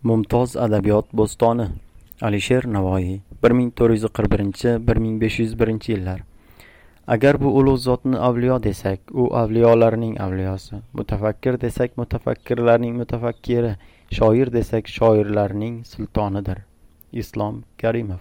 Mumtoz adabiyot bo'stoni. Alisher Navoiy 1441-1501 yillar. Agar bu ulug' zotni avliyo desak, u avliyolarning avliyosi. Mutafakkir desak, mutafakkirlarning mutafakkiri. Shoir desak, shoirlarning sultonidir. Islom Karimov.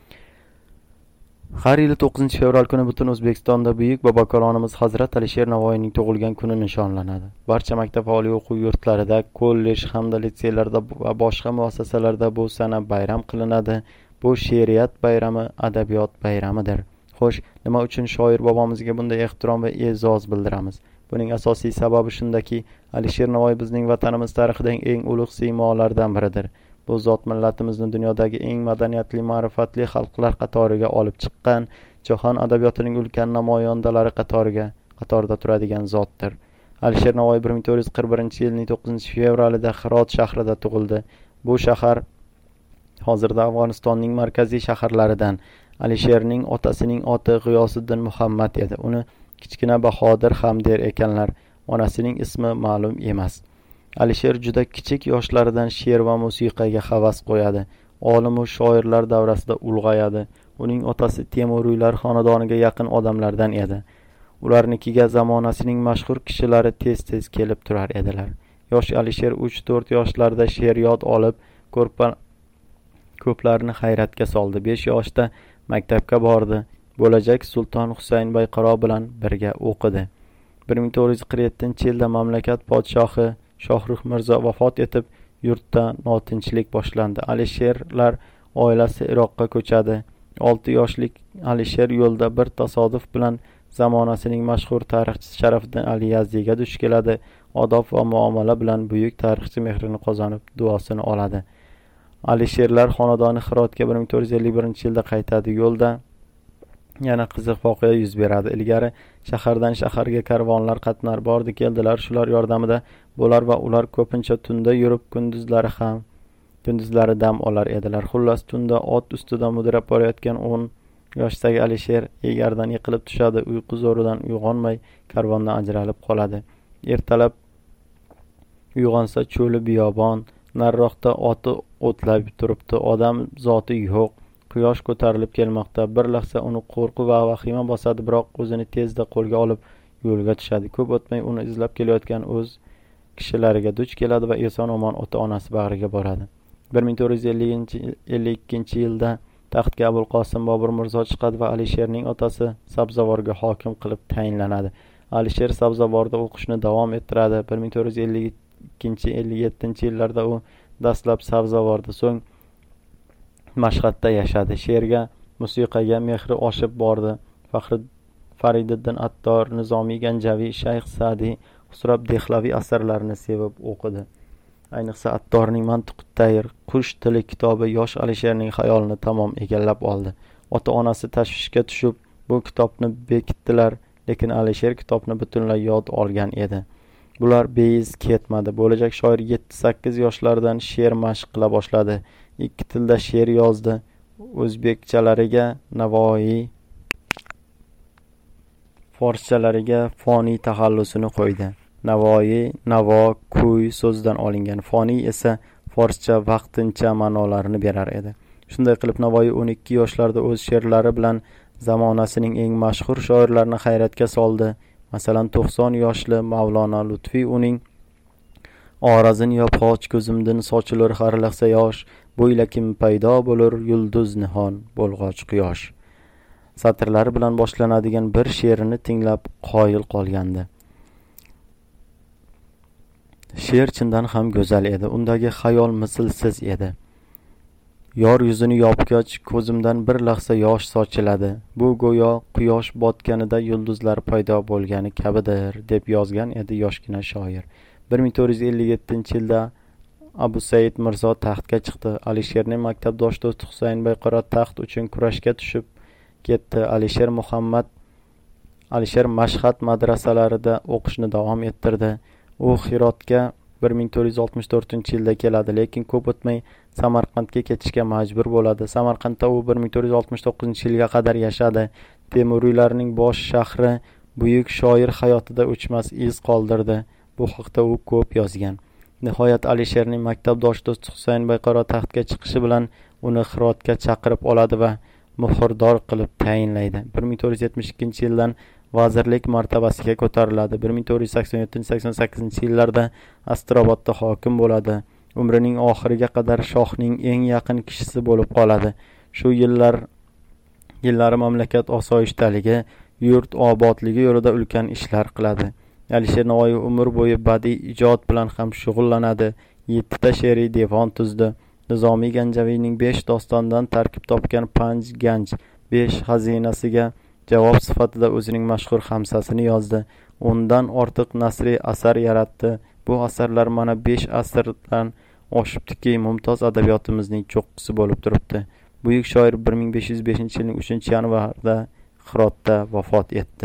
Har yili 9 fevral kuni butun O'zbekistonda buyuk bobokalonimiz Hazrat Alisher Navoiyning tug'ilgan kuni nishonlanadi. Barcha maktab oliy o'quv yurtlarida, kollej hamda litseylarda va boshqa muassasalarda bu sana bayram qilinadi. Bu she'riyat bayrami, adabiyot bayramidir. Xo'sh, nima uchun shoir bobomizga bunday ehtirom va e'zoz bildiramiz? Buning asosiy sababi shundaki, Alisher Navoiy bizning vatanimiz tarixidagi eng ulug' siymolardan biridir. Bu zot millatimizni dunyodagi eng madaniyatli, ma'rifatli xalqlar qatoriga olib chiqqan, jahon adabiyotining ulkan namoyandalari qatorida turadigan zotdir. Alisher Navoiy 1441-yilning 9-fevralida Hirot shahrida tug'ildi. Bu shahar hozirda Afg'onistonning markaziy shaharlaridan. Alisherning otasining oti G'iyosiddin Muhammad edi. Uni kichkina Bahodir ham der ekanlar. Onasining ismi ma'lum emas. Alisher juda kichik yoshlaridan she'r va musiqaga havas qo'yadi. Olim va shoirlar davrasida ulg'ayadi. Uning otasi Temuriylar xonadoniga yaqin odamlardan edi. Ularnikiga zamonasining mashhur kishilari tez-tez kelib turar edilar. Yosh Alisher 3-4 yoshlarda she'r yod olib, ko'plarni hayratga soldi. 5 yoshda maktabga bordi. Bo'lajak Sulton Husayn Bayqaro bilan birga o'qidi. 1447-yilda mamlakat podshohi Shohrux Mirzo vafot etib, yurtda notinchlik boshlandi. Alisherlar oilasi Iroqqa ko'chadi. 6 yoshlik Alisher yo'lda bir tasodif bilan zamonasining mashhur tarixchisi Sharafddin Ali Yazdiyga duch keladi. Odob va muomala bilan buyuk tarixchi mehrini qozonib, duosini oladi. Alisherlar xonadoni Hirotga 1451-yilda qaytadi. Yo'lda yana qiziq voqea yuz beradi. Ilgari shahardan shaharga karvonlar qatnar bordi keldilar. Shular yordamida bo'lar va ular ko'pincha tunda yurib, kunduzlari dam olar edilar. Xullas, tunda ot ustida mudrab borayotgan 10 yoshdagi Alisher egardan yiqilib tushadi. Uyqu zo'ridan uyg'onmay karvondan ajralib qoladi. Ertalab uyg'onsa cho'li biyobon, nariroqda oti o'tlab turibdi. Odam zoti yo'q. Quyosh ko'tarilib kelmoqda. Bir lahza uni qo'rquv va vahima bosadi, biroq o'zini tezda qo'lga olib yo'lga tushadi. Ko'p o'tmay uni izlab kelayotgan o'z kishilariga duch keladi va eson-omon ota-onasi bag'riga boradi. 1452-yilda taxtga Abul Qosim Bobur Mirzo chiqadi va Alisherning otasi Sabzavorga hokim qilib tayinlanadi. Alisher Sabzavorda o'qishni davom ettiradi. 1452-57-yillarda u dastlab Sabzavorda, so'ng Mashhadda yashadi. She'rga, musiqaga mehri oshib bordi. Fariddin Attor, Nizomiy Ganjaviy, Shayx Sa'diy, Xusrab Dehlaviy asarlarini sevib o'qidi. Ayniqsa Attorning Mantiqut Tayr, Qush tili kitobi yosh Alisherning xayolini tamom egallab oldi. Ota-onasi tashvishga tushib, bu kitobni bekitdilar, lekin Alisher kitobni butunlay yod olgan edi. Bular beiz ketmadi. Bo'lajak shoir 7-8 yoshlardan she'r mashq qila boshladi. 2 tilda she'r yozdi. O'zbekchalariga Navoiy, forschalariga foniy taxallusini qo'ydi. Navoiy, navo, kuy so'zidan olingan. Foniy esa forscha vaqtincha ma'nolarini berar edi. Shunday qilib Navoiy 12 yoshlarda o'z she'rlari bilan zamonasining eng mashhur shoirlarini hayratga soldi. Masalan, 90 yoshli Mavlono Lutfiy uning Orazin yopg'och ko'zimdan sochilur har lahza yosh, bo'ylakim paydo bo'lur yulduz nihon bo'lg'och quyosh satrlari bilan boshlanadigan bir she'rini tinglab qoyil qolgandi. She'r chindan ham go'zal edi. Undagi xayol mislsiz edi. Yor yuzini yopgach, ko'zimdan bir lahza yosh sochiladi. Bu go'yo quyosh botganida yulduzlar paydo bo'lgani kabidir, deb yozgan edi yoshgina shoir. 1457-yilda Abu Said Mirzo taxtga chiqdi. Alisherning maktabdosh do'sti Husayn Bayqaro taxt uchun kurashga tushib ketdi. Alisher Mashhad madrasalarida o'qishni davom ettirdi. U Hirotga 1464-yilda keladi, lekin ko'p o'tmay Samarqandga ketishga majbur bo'ladi. Samarqandda u 1469-yilga qadar yashadi. Temuriylarning bosh shahri, buyuk shoir hayotida o'chmas iz qoldirdi. Bu haqda u ko'p yozgan. Nihoyat Alisherning maktabdosh do'sti Husayn Bayqaro taxtga chiqishi bilan uni Hirotga chaqirib oladi va muhrdor qilib tayinlaydi. 1472-yildan vazirlik martabasiga ko'tariladi. 1487-88 yillarda Astrobodda hokim bo'ladi. Umrining oxiriga qadar shohning eng yaqin kishisi bo'lib qoladi. Shu yillari mamlakat osoyishtaligi, yurt obodligi yo'lida ulkan ishlar qiladi. Alisher Navoiy umr bo'yi badiiy ijod bilan ham shug'ullanadi. 7 ta she'riy devon tuzdi. Nizomiy Ganjaviyning 5 dostondan tarkib topgan Panj Ganj 5 xazinasiga javob sifatida o'zining mashhur xamsasini yozdi. Undan ortiq nasriy asar yaratdi. Bu asarlar mana 5 asrdan oshibdiki, mumtoz adabiyotimizning cho'qqisi bo'lib turibdi. Buyuk shoir 1505-yilning 3-yanvarida Hirotda vafot etdi.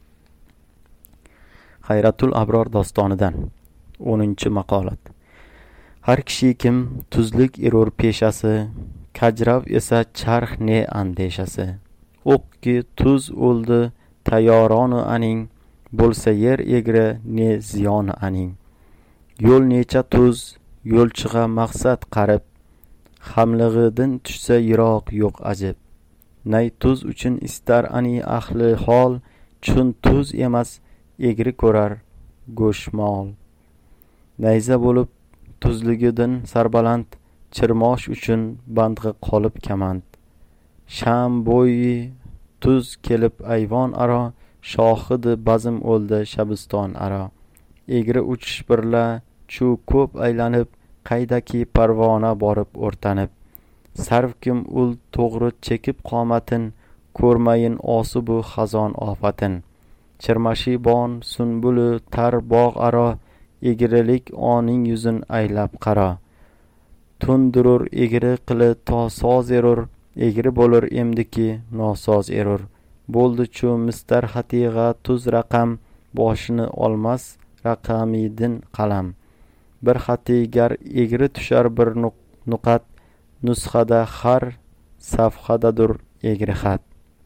Hayratul Abror dostonidan 10-maqolat. Har kishi kim tuzlik erur peshasi, kajrav esa charx ne andeshasi. O'qki tuz o'ldi tayyoronu aning, bo'lsa yer egri ne ziyoni aning. Yo'l necha tuz, yo'lchiga maqsad qarib, hamlig'idan tushsa yiroq yo'q ajib. Nay tuz uchun istar ani ahli hol, chun tuz emas egri ko'rar go'shmol. Nayza bo'lib tuzligidan sarbaland, chirmosh uchun bandg'i qolib kamand. Sham bo'yi tuz kelib ayvon aro, shohidi bazm o'ldi shabiston aro. Egri uchish birla chu ko'p aylanib, qaydaki parvona borib o'rtanib. Sarvkim ul to'g'ri chekib qomatin, ko'rmayin osi bu xazon ofatin. Chirmashi bon sunbuli tar bog' aro, egrilik oning yuzin aylab qaro. Tundurur egri qili to soz erur, egri bo'lur emdiki nosoz erur. Bo'ldi chu mistar hatiga tuz raqam, boshini olmas raqamidin qalam. Bir hatigar egri tushar bir nuqat, nusxada har safhadadur egri xat.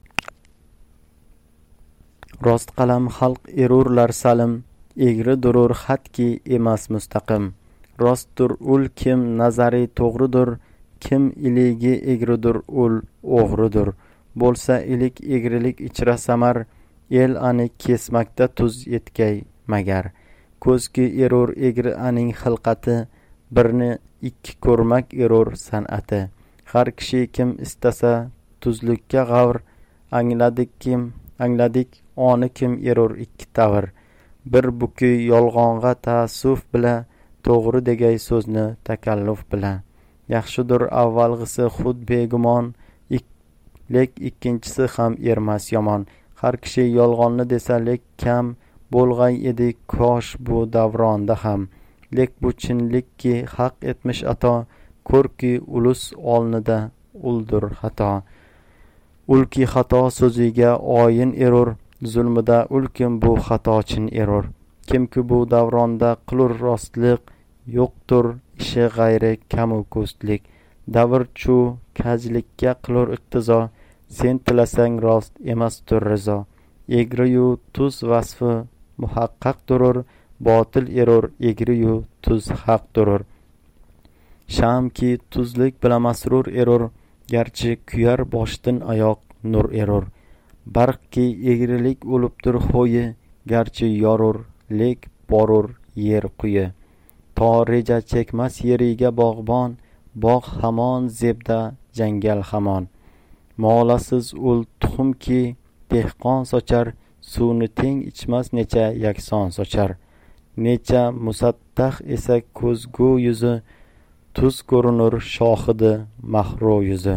Rost qalam xalq erurlar salim, egri durur xatki emas mustaqim. Rostdur ul kim nazari to'g'ridur, kim iligi egridur ul o'g'ridur. Bo'lsa ilik egrilik ichra samar, el ani kesmakda tuz yetkay magar. Ko'zki erur egri aning xilqati, birni ikki ko'rmak erur san'ati. Har kishi kim istasa tuzlikka g'avr, angladik oni kim erur ikki tavr. Bir buki yolg'onga taassuf bila, to'g'ri degay so'zni takalluf bila. Yaxshidur avvalg'isi xud begumon, lek ikkinchisi ham ermas yomon. Har kishi yolg'onni desa lek kam, bo'lg'ay edi kosh bu davronda ham. Lek bu chinlikki haq etmish ato, ko'rki ulus olnida uldur xato. Ulki xato so'ziga oyin erur, zulmida ulkim bu xatochin erur. Kimki bu davronda qilur rostlik, yo'qtur ishi g'ayri kamu ko'stlik. Davr chu kajlikka qilur iqtizo, sen tilasang rost emastur rizo. Egriyu tuz vasfi muhaqqaq durur, botil erur egriyu tuz haq durur. Shamki tuzlik bilan masrur erur, garchi kuyar boshdan oyoq nur erur. Barqki egrilik o'libdir xo'yi, garchi yorur lek borur yer quyi. To reja chekmas yeriga bog'bon, bog' hamon zebda jangal hamon. Molasiz ul tuxumki dehqon sochar, suvni teng ichmas necha yakson sochar. Necha musattax esa ko'zgu yuzi, tuz ko'rinur shohidi mahro yuzi.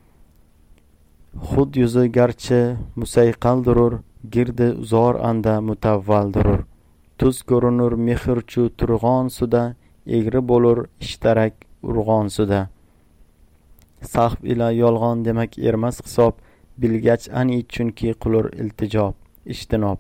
Xud yuzi garchi musayqal durur, girdi uzor anda mutavval durur. Tuz ko'rinur mehrchu turg'on suda, egri bo'lur ishtarak urg'on suda. Sahv ila yolg'on demak ermas hisob, bilgach ani chunki qilur iltijob, ishtinob.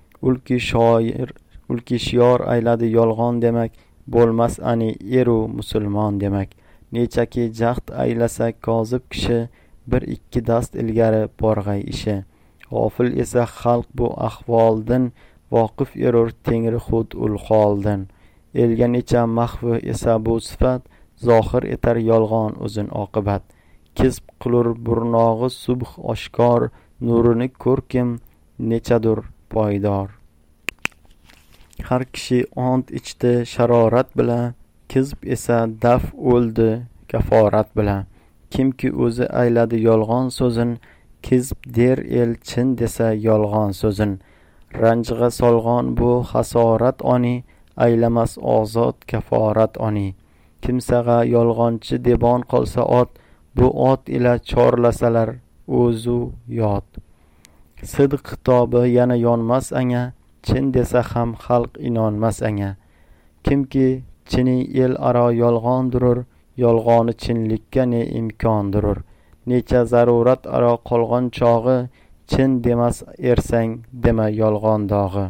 Ulki shior ayladi yolg'on demak, bo'lmas ani eru musulmon demak. Nechaki jahd aylasa kozib kishi, bir ikki dast ilgari borg'ay ishi. G'ofil esa xalq bu ahvoldan, voqif erur tengri xud ul holdan. elga necha mahvi esa bu sifat, zohir etar yolg'on uzun oqibat. Kizb qilur burnog'i subh oshkor, nurini ko'rkim nechadur poydor. Har kishi ont ichdi sharorat bilan, kizb esa daf o'ldi kaforat bilan. Kimki o'zi ayladi yolg'on so'zin, kizb der el chin desa yolg'on so'zin. Ranjg'a solg'on bu hasorat oni, aylamas ozod kaforat oni. Kimsaga yolg'onchi debon qolsa ot, bu ot ila chorlasalar o'zu yot. Sidq xitobi yana yonmas anga, chin desa ham xalq inonmas anga. Kimki chini el aro yolg'on durur, yolg'oni chinlikka ne imkon durur. Necha zarurat aro qolg'on chog'i, chin demas ersang dema yolg'on dog'i.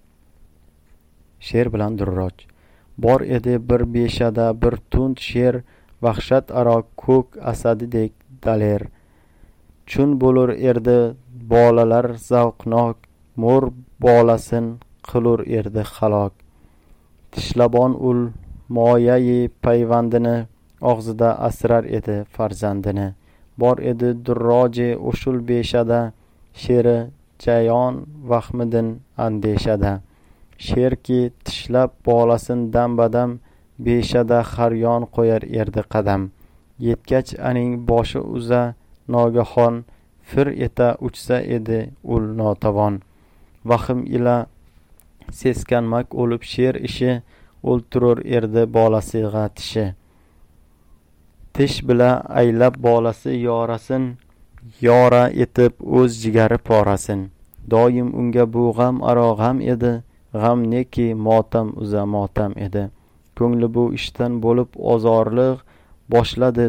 Sher bilan Durroj. Bor edi bir beshada bir tund sher, vahshat aro ko'k asadidek daler. Chun bo'lur erdi bolalar zavqnok, mo'r bolasin qilur erdi halok. Tishlabon ul moyayi payvandini, og'zida asrar edi farzandini. Bor edi Durroji ushul beshada, sheri jayon vahmidin andeshada. Sherki tishlab bolasin dam-badam, beshada haryon qo'yar erdi qadam. Yetkach aning boshi uza nogahon, fir eta uchsa edi ul notavon. Vahm ila seskanmak o'lib sher ishi, o'ltirur erdi bolasiga tishi. Tish bila aylab bolasi yorasin, yora etib o'z jigari porasin. Doim unga bu g'am aro g'am edi, g'am neki motam uza motam edi. Ko'ngli bu ishdan bo'lib ozorliq, boshladi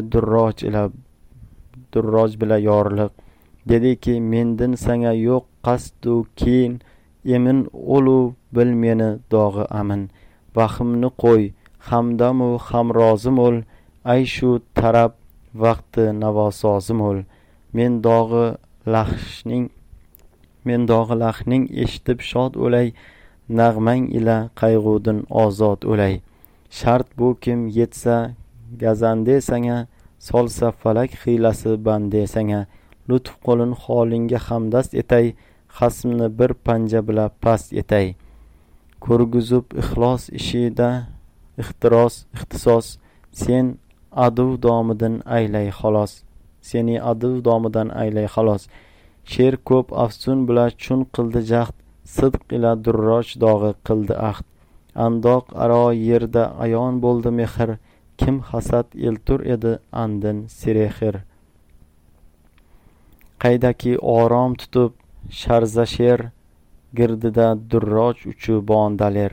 Durroj bila yorliq. Dediki mendin sanga yo'q qasdu kin, emin o'lu bil meni dog'i amin. Vahimni qo'y, hamdamu hamrozim ol, ay shu tarab vaqti navosozim ol. Men dog'i lahning eshitib shod o'lay, nag'mang ila qayg'udin ozod o'lay. Shart bu kim yetsa gazande sanga, solsa falak hiylasi bande sanga. Lutf qo'lin holingga hamdast etay, xasmni bir panja bila past etay. Ko'rguzib ixlos ishida ixtisos, sen adu domidan aylay xolos. Seni adu domidan aylay xolos. Sher ko'p afsun bila chun qildi jahd, sidq ila Durroj dog'i qildi ahd. Andoq aro yerda ayon bo'ldi mehr, kim hasad eltur edi andin sirexir. Qaydaki orom tutib sharza sher, girdida Durroj uchu bondaler.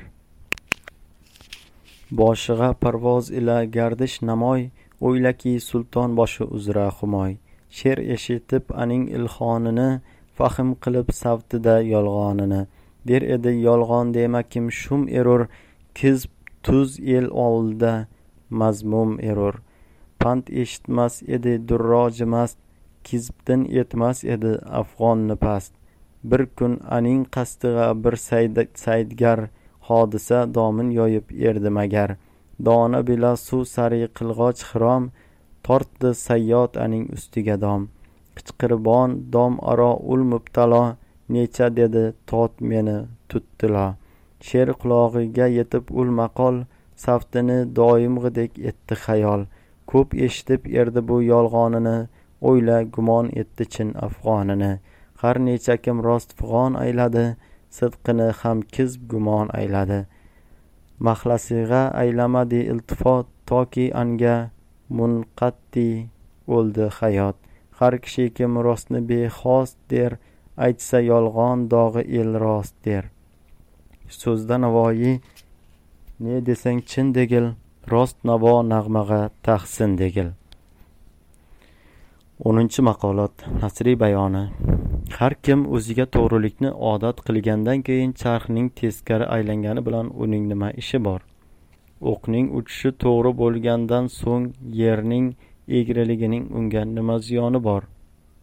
Boshiga parvoz ila gardish namoy, o'ylaki sulton boshi uzra xumoy. Sher eshitib aning ilhonini, fahm qilib savtida yolg'onini. Der edi yolg'on demakim shum erur, kizb tuz el oldida mazmum erur. Pand eshitmas edi Durroji mast, kizbdin etmas edi afg'onni past. Bir kun aning qastiga bir saydgar, hodisa domin yoyib erdi magar. Dona bila suv sari qilg'och xirom, tortdi sayyod aning ustiga dom. Qichqiribon dom aro ul mubtalo, necha dedi tot meni tutdilo. Sher qulog'iga yetib ul maqol, saftini doimg'idek etdi xayol. Ko'p eshitib erdi bu yolg'onini, o'yla gumon etdi chin afg'onini. Har necha kim rost fig'on ayladi, sidqini ham kizb gumon ayladi. Maxlasiga aylamadi iltifot, toki anga munqatti o'ldi hayot. Har kishi kim rostni bexost der, aytsa yolg'on dog'i el rost der. So'zda Navoiy ne desang chin degil, rost navo nag'maga tahsin degil. 10 maqolot. Nasriy bayoni. Har kim o'ziga to'g'rilikni odat qilgandan keyin charxning teskari aylangani bilan uning nima ishi bor? O'qning uchishi to'g'ri bo'lgandan so'ng yerning egriligining unga nima ziyoni bor?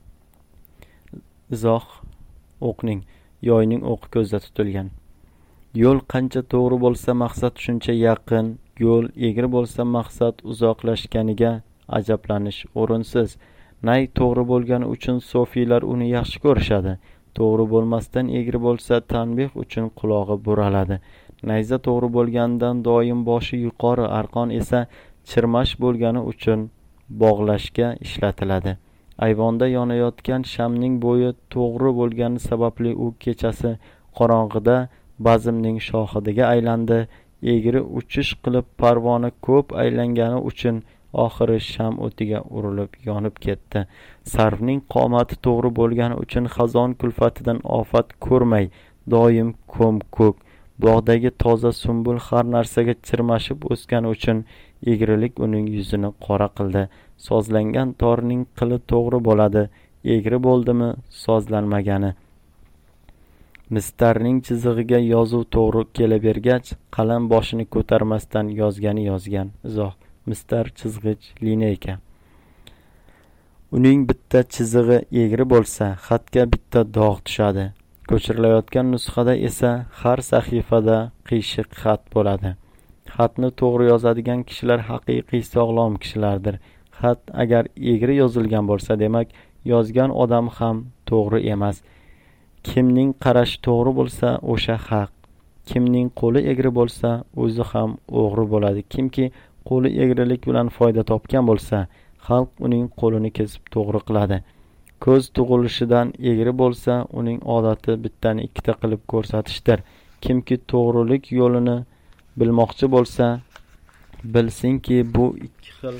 Izoh: o'qning, yoyning o'qi ko'zda tutilgan. Yo'l qancha to'g'ri bo'lsa maqsad shuncha yaqin, yo'l egri bo'lsa maqsad uzoqlashganiga ajablanish o'rinsiz. Nay to'g'ri bo'lgani uchun sofiylar uni yaxshi ko'rishadi. To'g'ri bo'lmasdan egri bo'lsa tanbeh uchun qulog'i buraladi. Nayza to'g'ri bo'lganidan doim boshi yuqori, arqon esa chirmash bo'lgani uchun bog'lashga ishlatiladi. Ayvonda yonayotgan shamning bo'yi to'g'ri bo'lgani sababli u kechasi qorong'ida bazmning shohidiga aylandi. Egri uchish qilib parvona ko'p aylangani uchun oxiri sham o'tiga urilib yonib ketdi. Sarvning qomati to'g'ri bo'lgani uchun xazon kulfatidan ofat ko'rmay doim ko'm-ko'k. Bog'dagi toza sumbul har narsaga chirmashib o'sgani uchun egrilik uning yuzini qora qildi. Sozlangan torning qili to'g'ri bo'ladi, egri bo'ldimi sozlanmagani. Mistarning chizig'iga yozuv to'g'ri kelavergach, qalam boshini ko'tarmasdan yozgan. Izoh: mistar chizg'ich lineyka. Uning bitta chizig'i egri bo'lsa, xatga bitta dog' tushadi. Ko'chirilayotgan nusxada esa har sahifada qiyshiq xat bo'ladi. Xatni to'g'ri yozadigan kishilar haqiqiy sog'lom kishilardir. Xat agar egri yozilgan bo'lsa, demak, yozgan odam ham to'g'ri emas. Kimning qarashi to'g'ri bo'lsa, o'sha haq. Kimning qo'li egri bo'lsa, o'zi ham o'g'ri bo'ladi. Kimki qo'li egrilik bilan foyda topgan bo'lsa, xalq uning qo'lini kesib to'g'ri qiladi. Ko'z tug'ilishidan egri bo'lsa, uning odati bittani ikkita qilib ko'rsatishdir. Kimki to'g'rilik yo'lini bilmoqchi bo'lsa, bilsinki bu ikki xil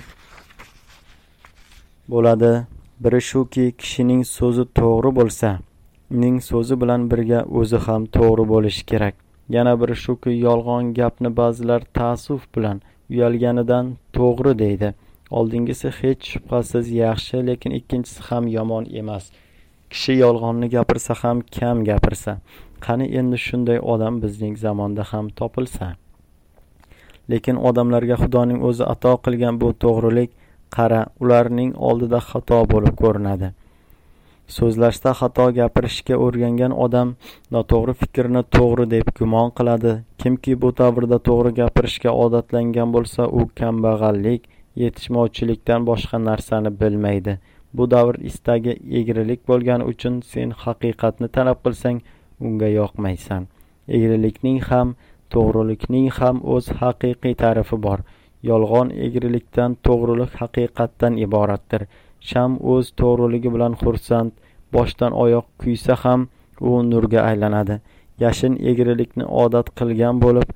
bo'ladi. Biri shuki, kishining so'zi to'g'ri bo'lsa, uning so'zi bilan birga o'zi ham to'g'ri bo'lishi kerak. Yana biri shuki, yolg'on gapni ba'zilar ta'assuf bilan uyalganidan to'g'ri deydi. Oldingisi hech shubhasiz yaxshi, lekin ikkinchisi ham yomon emas. Kishi yolg'onni gapirsa ham kam gapirsa. Qani endi shunday odam bizning zamonda ham topilsa. Lekin odamlarga Xudoning o'zi ato qilgan bu to'g'rilik, qara, ularning oldida xato bo'lib ko'rinadi. So'zlashda xato gapirishga o'rgangan odam noto'g'ri fikrni to'g'ri deb gumon qiladi. Kimki bu davrda to'g'ri gapirishga odatlangan bo'lsa, u kambag'allik, yetishmovchilikdan boshqa narsani bilmaydi. Bu davr istagi egrilik bo'lgani uchun sen haqiqatni talab qilsang, unga yoqmaysan. Egrilikning ham, to'g'rilikning ham o'z haqiqiy ta'rifi bor. Yolg'on egrilikdan, to'g'rilik haqiqatdan iboratdir. Sham o'z to'g'riligi bilan xursand, boshdan oyoq kuysa ham u nurga aylanadi. Yashin egrilikni odat qilgan bo'lib,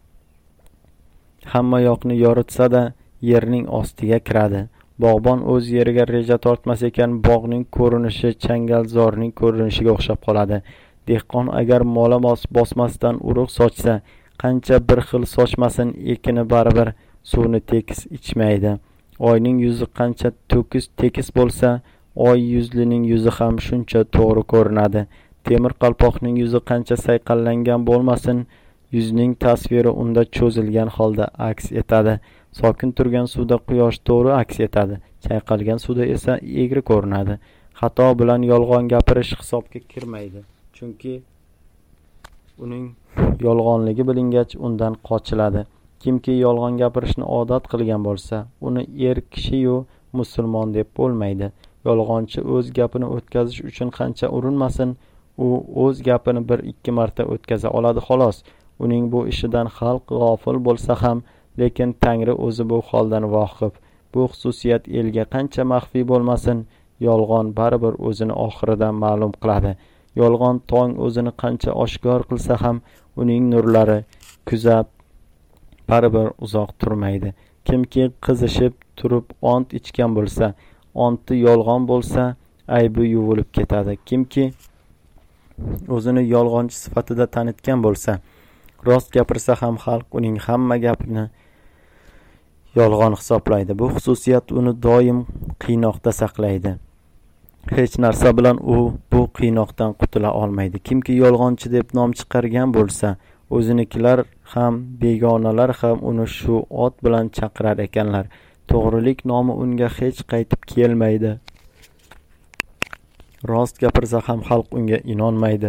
hamma yoqni yoritsa-da, yerning ostiga kiradi. Bog'bon o'z yeriga reja tortmas ekan, bog'ning ko'rinishi changalzorning ko'rinishiga o'xshab qoladi. Dehqon agar mola bosmasdan urug' sochsa, qancha bir xil sochmasin, ekini baribir suvni tekis ichmaydi. Oyning yuzi qancha tekis bo'lsa, oy yuzlining yuzi ham shuncha to'g'ri ko'rinadi. Temir qalpoqning yuzi qancha sayqallangan bo'lmasin, yuzning tasviri unda cho'zilgan holda aks etadi. Sokin turgan suvda quyosh to'g'ri aks etadi, chayqalgan suvda esa egri ko'rinadi. Xato bilan yolg'on gapirish hisobga kirmaydi, chunki uning yolg'onligi bilingach undan qochiladi. Kimki yolg'on gapirishni odat qilgan bo'lsa, uni kishi-yu musulmon deb bo'lmaydi. Yolg'onchi o'z gapini o'tkazish uchun qancha urinmasin, u o'z gapini 1-2 marta o'tkaza oladi xolos. Uning bu ishidan xalq g'ofil bo'lsa ham, lekin Tangri o'zi bu holdan voqif. Bu xususiyat elga qancha maxfiy bo'lmasin, yolg'on baribir o'zini oxirida ma'lum qiladi. Yolg'on tong o'zini qancha oshkor qilsa ham, uning nurlari kuzab baribir uzoq turmaydi. Kimki qizishib turib ont ichgan bo'lsa, onti yolg'on bo'lsa, aybi yuvilib ketadi. Kimki o'zini yolg'onchi sifatida tanitgan bo'lsa, rost gapirsa ham xalq uning hamma gapini yolg'on hisoblaydi. Bu xususiyat uni doim qiynoqda saqlaydi. Hech narsa bilan u bu qiynoqdan qutula olmaydi. Kimki yolg'onchi deb nom chiqargan bo'lsa, o'zinikilar ham, begonalar ham uni shu ot bilan chaqirar ekanlar. To'g'rilik nomi unga hech qaytib kelmaydi. Rost gapirsa ham xalq unga inonmaydi.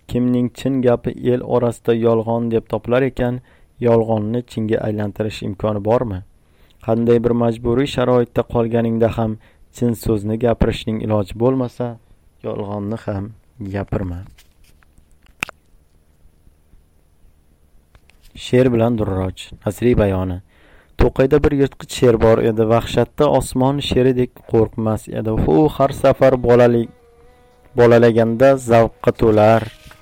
Kimning chin gapi el orasida yolg'on deb topilar ekan, yolg'onni chinga aylantirish imkoni bormi? Qanday bir majburiy sharoitda qolganingda ham chin so'zni gapirishning iloji bo'lmasa, yolg'onni ham gapirma. Sher bilan Durroj. Nasriy bayoni. To'qayda bir yirtqich sher bor edi. Vahshatda osmon sheridek qo'rqmas edi. U har safar bolalaganda zavqqa to'lar.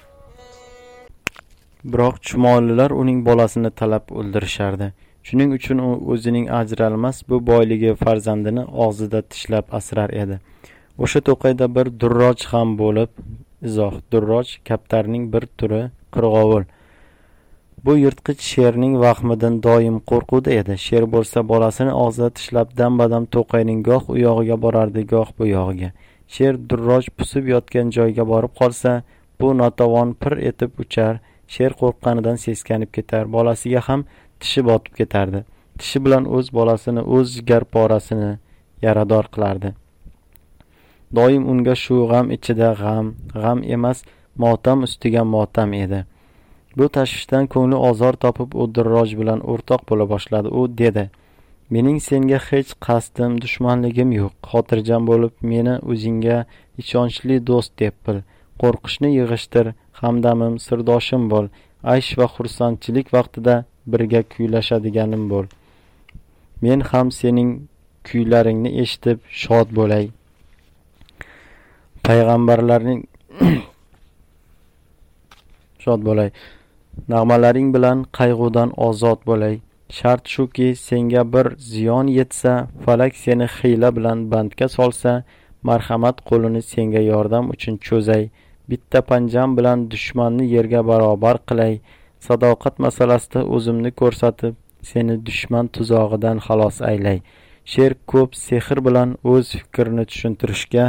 Biroq chumolilar uning bolasini talab o'ldirishardi. Shuning uchun u o'zining ajralmas bu boyligi farzandini og'zida tishlab asrar edi. O'sha to'qayda bir Durroj ham bo'lib, izoh. Durroj kaptarning bir turi, qirg'ovul. Bu yirtqich sherning vahmidan doim qo'rquvda edi. Sher bo'lsa bolasini og'zida tishlab dam-badam to'qayning goh u yog'iga borardi, goh bu yog'iga. Sher Durroj pusib yotgan joyga borib qolsa, bu notavon pir etib uchar. Sher qo'rqqanidan seskanib ketar, bolasiga ham tishi botib ketardi. Tishi bilan o'z bolasini, o'z jigar porasini yarador qilardi. Doim unga shu g'am ichida g'am emas, motam ustiga motam edi. Bu tashvishdan ko'ngli ozor topib, u Durroj bilan o'rtoq bo'la boshladi. U dedi: "Mening senga hech qasdim, dushmanligim yo'q. Xotirjam bo'lib, meni o'zingga ishonchli do'st deb bil. Qo'rqishni yig'ishtir, hamdamim, sirdoshim bo'l. Aysh va xursandchilik vaqtida birga kuylashadiganim bo'l. Men ham sening kuylaringni eshitib shod bo'lay. Payg'ambarlarning shod bo'lay. Nag'malaring bilan qayg'udan ozod bo'lay. Shart shuki, senga bir ziyon yetsa, falak seni hiyla bilan bandga solsa, marhamat qo'lini senga yordam uchun cho'zay. Bitta panjam bilan dushmanni yerga barobar qilay. Sadoqat masalasida o'zimni ko'rsatib, seni dushman tuzog'idan xalos aylay." Sher ko'p sehr bilan o'z fikrini tushuntirishga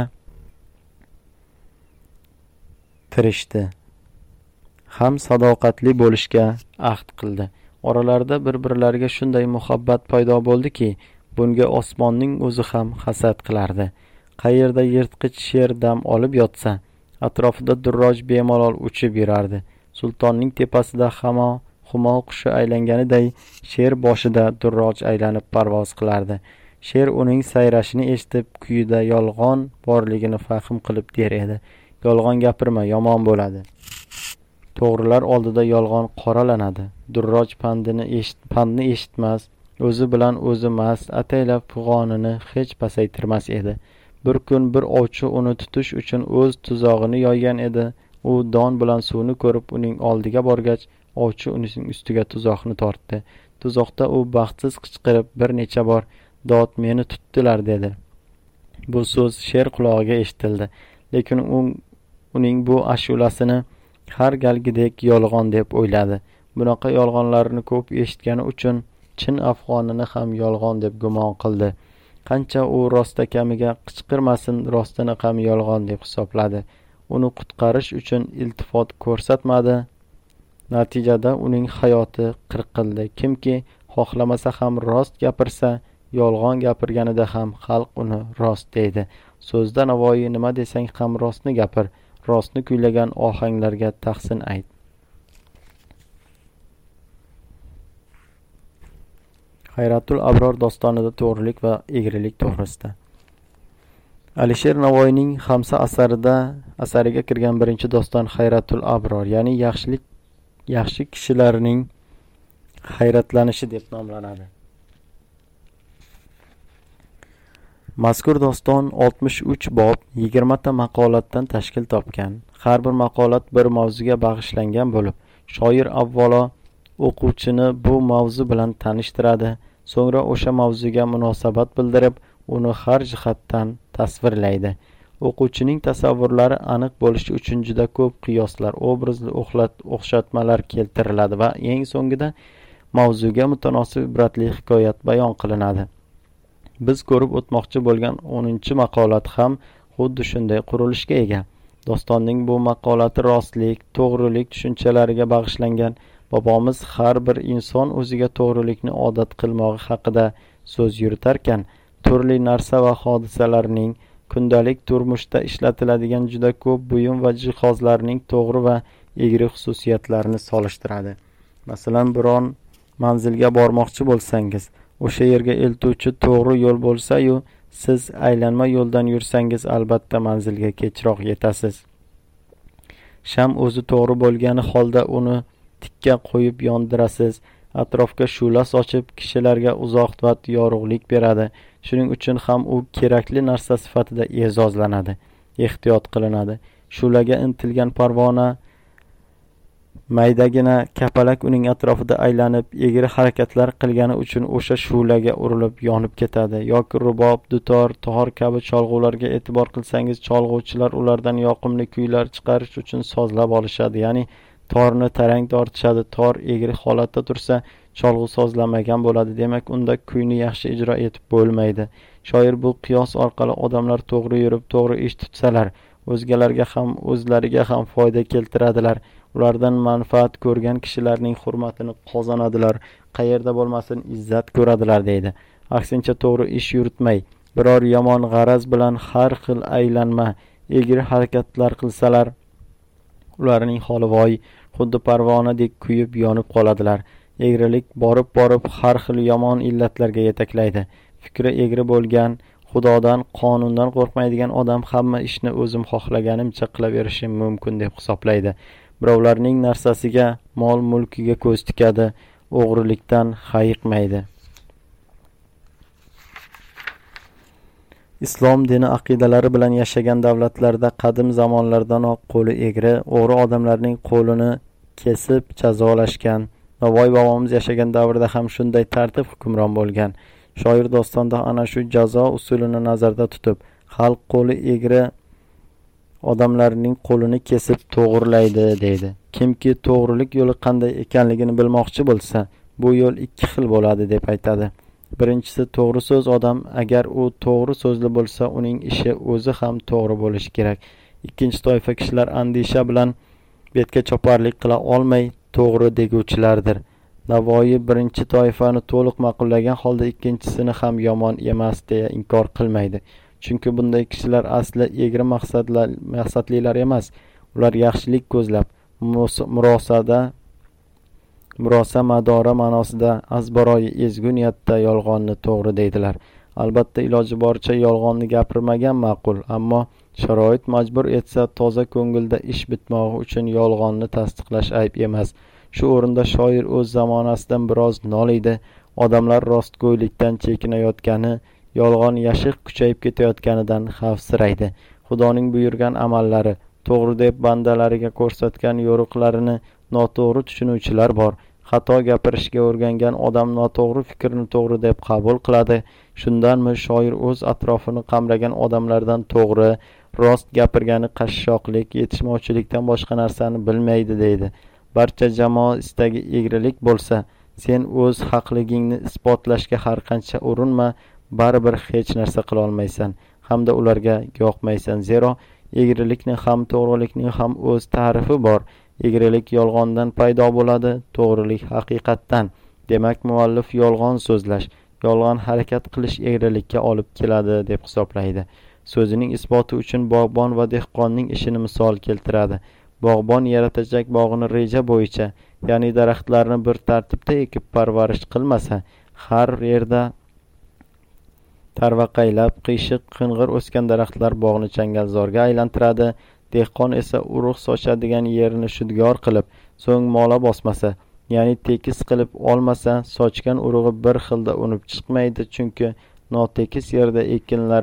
tirishdi. Ham sadoqatli bo'lishga ahd qildi. Oralarida bir-birlariga shunday muhabbat paydo bo'ldiki, bunga osmonning o'zi ham hasad qilardi. Qayerda yirtqich sher dam olib yotsa, atrofida Durroj bemalol uchib yurardi. Sultonning tepasida humo qushi aylanganiday sher boshida Durroj aylanib parvoz qilardi. Sher uning sayrashini eshitib, kuyida yolg'on borligini fahm qilib der edi: "Yolg'on gapirma, yomon bo'ladi. To'g'rilar oldida yolg'on qoralanadi." Durroj pandni eshitmas, o'zi bilan o'zi mast, ataylab fig'onini hech pasaytirmas edi. Bir kun bir ovchi uni tutish uchun o'z tuzog'ini yoygan edi. U don bilan suvni ko'rib uning oldiga borgach, ovchi uning ustiga tuzoqni tortdi. Tuzoqda u baxtsiz qichqirib bir necha bor "Dod, meni tutdilar" dedi. Bu so'z sher qulog'iga eshitildi, lekin uning bu ashulasini har galgidek yolg'on deb o'yladi. Bunaqa yolg'onlarni ko'p eshitgani uchun chin afg'onini ham yolg'on deb gumon qildi. Qancha u rostakamiga qichqirmasin, rostini ham yolg'on deb hisobladi. Uni qutqarish uchun iltifot ko'rsatmadi. Natijada uning hayoti qirqildi. Kimki xohlamasa ham rost gapirsa, yolg'on gapirganida ham xalq uni rost deydi. So'zda Navoiy: "Nima desang ham rostni gapir, rostni kuylagan ohanglarga tahsin ayt." Hayratul Abror dostonida to'g'rilik va egrilik to'g'risida. Alisher Navoiyning Xamsa asariga kirgan birinchi doston Hayratul Abror, ya'ni yaxshi kishilarning hayratlanishi deb nomlanadi. Mazkur doston 63 bob, 20 ta maqolatdan tashkil topgan. Har bir maqolat bir mavzuga bag'ishlangan bo'lib, shoir avvalo o'quvchini bu mavzu bilan tanishtiradi, so'ngra o'sha mavzuga munosabat bildirib, uni har jihatdan tasvirlaydi. O'quvchining tasavvurlari aniq bo'lishi uchun juda ko'p qiyoslar, obrazli o'xshatmalar keltiriladi va eng so'ngida mavzuga mutanosib ibratli hikoyat bayon qilinadi. Biz ko'rib o'tmoqchi bo'lgan 10-maqolat ham xuddi shunday qurilishga ega. Dostonning bu maqolati rostlik, to'g'rilik tushunchalariga bag'ishlangan. Bobomiz har bir inson o'ziga to'g'rilikni odat qilmog'i haqida so'z yuritarkan, turli narsa va hodisalarning kundalik turmushda ishlatiladigan juda ko'p buyum va jihozlarning to'g'ri va egri xususiyatlarini solishtiradi. Masalan, biron manzilga bormoqchi bo'lsangiz, o'sha yerga eltuvchi to'g'ri yo'l bo'lsa-yu, siz aylanma yo'ldan yursangiz, albatta manzilga kechroq yetasiz. Sham o'zi to'g'ri bo'lgani holda uni tikka qo'yib yondirasiz. Atrofga shu'la sochib, kishilarga uzoq vaqt yorug'lik beradi. Shuning uchun ham u kerakli narsa sifatida e'zozlanadi, ehtiyot qilinadi. Shu'laga intilgan parvona maydagina kapalak uning atrofida aylanib, egri harakatlar qilgani uchun o'sha shu'laga urilib yonib ketadi. Yoki rubob, dutor, tor kabi cholg'ularga e'tibor qilsangiz, cholg'uvchilar ulardan yoqimli kuylar chiqarish uchun sozlab olishadi. Ya'ni torni tarang tortishadi. Tor egri holatda tursa, cholg'u sozlamagan bo'ladi. Demak, unda kuyni yaxshi ijro etib bo'lmaydi. Shoir bu qiyos orqali odamlar to'g'ri yurib, to'g'ri ish tutsalar, o'zgalarga ham, o'zlariga ham foyda keltiradilar. Ulardan manfaat ko'rgan kishilarning hurmatini qozonadilar, qayerda bo'lmasin izzat ko'radilar deydi. Aksincha to'g'ri ish yuritmay, biror yomon g'araz bilan har xil aylanma, egri harakatlar qilsalar, ularning holi voy, xuddi parvonadek kuyib yonib qoladilar. Egrilik borib har xil yomon illatlarga yetaklaydi. Fikri egri bo'lgan, Xudodan, qonundan qo'rqmaydigan odam hamma ishni o'zim xohlaganimcha qilaverishim mumkin deb hisoblaydi. Birovlarning narsasiga, mol-mulkiga ko'z tikadi, o'g'rilikdan hayiqmaydi. Islom dini aqidalari bilan yashagan davlatlarda qadim zamonlardanoq qo'li egri, o'g'ri odamlarning qo'lini kesib jazolashgan. Navoiy bobomiz yashagan davrda ham shunday tartib hukmron bo'lgan. Shoir dostonda ana shu jazo usulini nazarda tutib, xalq qo'li egri odamlarning qo'lini kesib to'g'rilaydi deydi. Kimki to'g'rilik yo'li qanday ekanligini bilmoqchi bo'lsa, bu yo'l ikki xil bo'ladi deb aytadi. Birinchisi, to'g'ri so'z odam agar u to'g'ri so'zli bo'lsa, uning ishi o'zi ham to'g'ri bo'lishi kerak. Ikkinchi toifa kishilar andisha bilan betga choparlik qila olmay to'g'ri deguvchilardir. Navoiy birinchi toifani to'liq ma'qullagan holda ikkinchisini ham yomon emas deya inkor qilmaydi. Chunki bunday kishilar asli egri maqsadlilar emas. Ular yaxshilik ko'zlab, murosa madora ma'nosida azbaroyi ezgu niyatda yolg'onni to'g'ri deydilar. Albatta iloji boricha yolg'onni gapirmagan ma'qul, ammo sharoit majbur etsa toza ko'ngilda ish bitmog'i uchun yolg'onni tasdiqlash ayb emas. Shu o'rinda shoir o'z zamonasidan biroz noliydi. Odamlar rostgo'ylikdan chekinayotgani, yolg'on yashiq kuchayib ketayotganidan xavfsiraydi. Xudoning buyurgan amallari, to'g'ri deb bandalariga ko'rsatgan yo'riqlarini noto'g'ri tushunuvchilar bor. Xato gapirishga o'rgangan odam noto'g'ri fikrni to'g'ri deb qabul qiladi. Shundanmi shoir o'z atrofini qamragan odamlardan to'g'ri, rost gapirgani qashshoqlik, yetishmovchilikdan boshqa narsani bilmaydi deydi. Barcha jamoa istagi egrilik bo'lsa, sen o'z haqligingni isbotlashga har qancha urinma, baribir hech narsa qila olmaysan, hamda ularga yoqmaysan. Zero egrilikni ham to'g'rilikning ham o'z ta'rifi bor. Egrilik yolg'ondan paydo bo'ladi, to'g'rilik haqiqatdan. Demak, muallif yolg'on so'zlash, yolg'on harakat qilish egrilikka olib keladi deb hisoblaydi. So'zining isboti uchun bog'bon va dehqonning ishini misol keltiradi. Bog'bon yaratajak bog'ini reja bo'yicha, ya'ni daraxtlarni bir tartibda ekib parvarish qilmasa, har yerda tarvaqaylab, qiyshiq, qing'ir o'sgan daraxtlar bog'ni changalzorga aylantiradi. Dehqon esa urug' sochadigan yerni shudgor qilib, so'ng mola bosmasa, ya'ni tekis qilib olmasa, sochgan urug'i bir xilda unib chiqmaydi, chunki notekis yerda ekinlar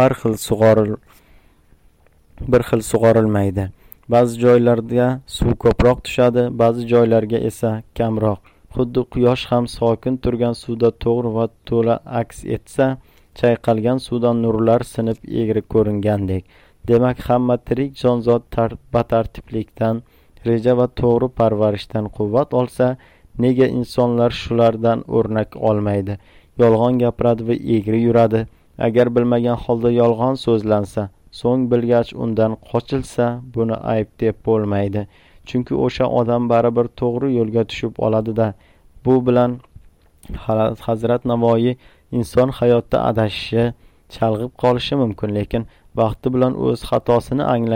bir xil sug'orilmaydi. Ba'zi joylarga suv ko'proq tushadi, ba'zi joylarga esa kamroq. Xuddi quyosh ham sokin turgan suvda to'g'ri va to'la aks etsa, chayqalgan suvdan nurlar sinib egri ko'ringandek. Demak, hamma tirik jonzot batartiblikdan, reja va to'g'ri parvarishdan quvvat olsa, nega insonlar shulardan o'rnak olmaydi? Yolg'on gapiradi va egri yuradi. Agar bilmagan holda yolg'on so'zlansa, so'ng bilgach undan qochilsa, buni ayb deb bo'lmaydi. Chunki o'sha odam baribir to'g'ri yo'lga tushib oladi-da. Bu bilan Hazrat Navoiy inson hayotda adashishi, chalg'ib qolishi mumkin, lekin vaqti bilan o'z xatosini anglasa,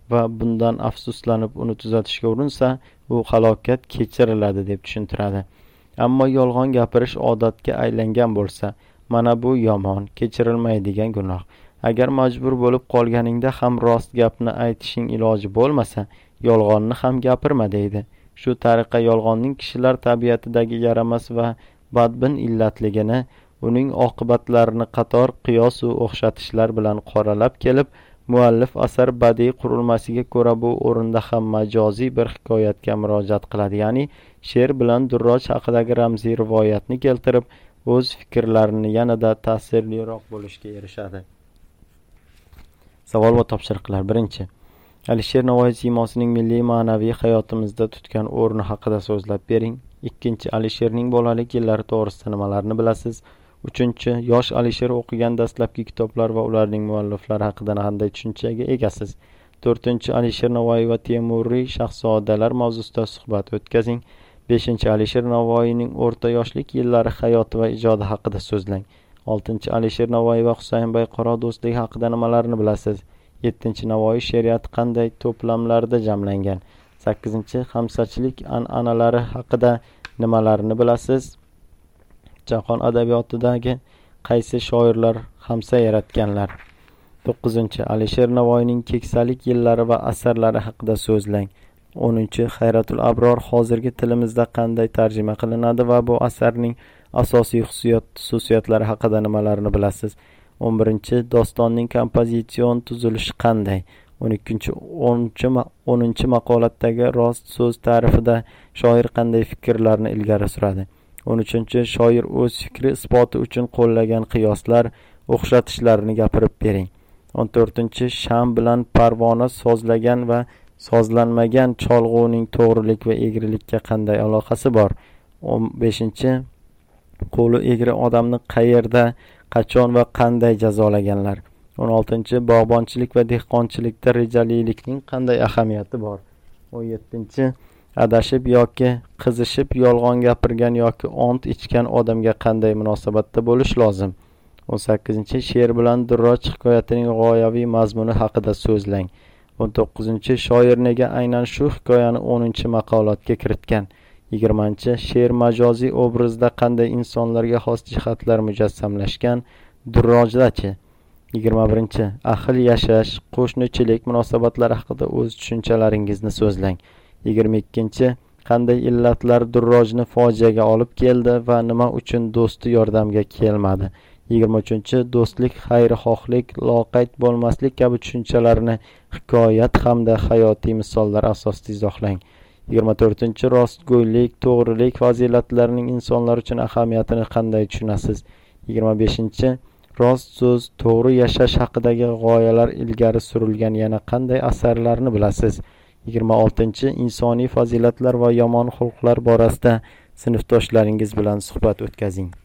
va bundan afsuslanib uni tuzatishga urinsa, u halokat kechiriladi deb tushuntiradi. Ammo yolg'on gapirish odatga aylangan bo'lsa, mana bu yomon, kechirilmaydigan gunoh. Agar majbur bo'lib qolganingda ham rost gapni aytishing iloji bo'lmasa, yolg'onni ham gapirma deydi. Shu tariqa yolg'onning kishilar tabiatidagi yaramas va badbin illatligini, uning oqibatlarini qator qiyos va o'xshatishlar bilan qoralab kelib, muallif asar badiiy qurilmasiga ko'ra bu o'rinda ham majoziy bir hikoyatga murojaat qiladi, ya'ni she'r bilan durroj haqidagi ramziy rivoyatni keltirib, o'z fikrlarini yanada ta'sirliroq bo'lishga erishadi. Savol va topshiriqlar. 1. Alisher Navoiy siymosining milliy ma'naviy hayotimizda tutgan o'rni haqida so'zlab bering. 2. Alisherning bolalik yillari to'g'risida nimalarni bilasiz? 3. Yosh Alisher o'qigan dastlabki kitoblar va ularning mualliflari haqida qanday tushunchaga egasiz? 4. Alisher Navoiy va Temuriy shahzodalar mavzusida suhbat o'tkazing. 5. Alisher Navoiyning o'rta yoshlik yillari hayoti va ijodi haqida so'zlang. 6. Alisher Navoiy va Husaynbay Qaro do'stligi haqida nimalarni bilasiz? 7. Navoiy she'riyati qanday to'plamlarda jamlangan? 8. Hamsachilik an'analari haqida nimalarni bilasiz? Jahon adabiyotidagi qaysi shoirlar hamsa yaratganlar? 9. Alisher Navoiyning keksalik yillari va asarlari haqida so'zlang. 10. Hayratul Abror hozirgi tilimizda qanday tarjima qilinadi va bu asarning asosiy xususiyatlari haqida nimalarni bilasiz? 11. Dostonning kompozitsion tuzilishi qanday? 10. Maqolatdagi rost so'z ta'rifida shoir qanday fikrlarni ilgari suradi? 13. Shoir o'z fikri isboti uchun qo'llagan qiyoslar, o'xshatishlarini gapirib bering. 14. Sham bilan parvona sozlagan va sozlanmagan cholg'uning to'g'rilik va egrilikka qanday aloqasi bor? 15. Qo'li egri odamni qayerda, qachon va qanday jazolaganlar? 16. Bog'bonchilik va dehqonchilikda rejalilikning qanday ahamiyati bor? 17. Adashib yoki qizishib yolg'on gapirgan yoki ont ichgan odamga qanday munosabatda bo'lish lozim? 18. She'r bilan durroj hikoyatining g'oyaviy mazmuni haqida so'zlang. 19. Shoir nega aynan shu hikoyani 10 maqolatga kiritgan? 20. She'r majoziy obrazda qanday insonlarga xos jihatlar mujassamlashgan? Durrojdachi? 21. Ahil yashash, qo'shnichilik munosabatlari haqida o'z tushunchalaringizni so'zlang. 22. Qanday illatlar durrojni fojiaga olib keldi va nima uchun do'sti yordamga kelmadi? 23. Do'stlik, xayrixohlik, loqayd bo'lmaslik kabi tushunchalarni hikoyat hamda hayotiy misollar asosida izohlang. 24. Rostgo'ylik, to'g'rilik fazilatlarining insonlar uchun ahamiyatini qanday tushunasiz? 25. Rost so'z, to'g'ri yashash haqidagi g'oyalar ilgari surilgan yana qanday asarlarni bilasiz? 26. Insoniy fazilatlar va yomon xulqlar borasida sinfdoshlaringiz bilan suhbat o'tkazing.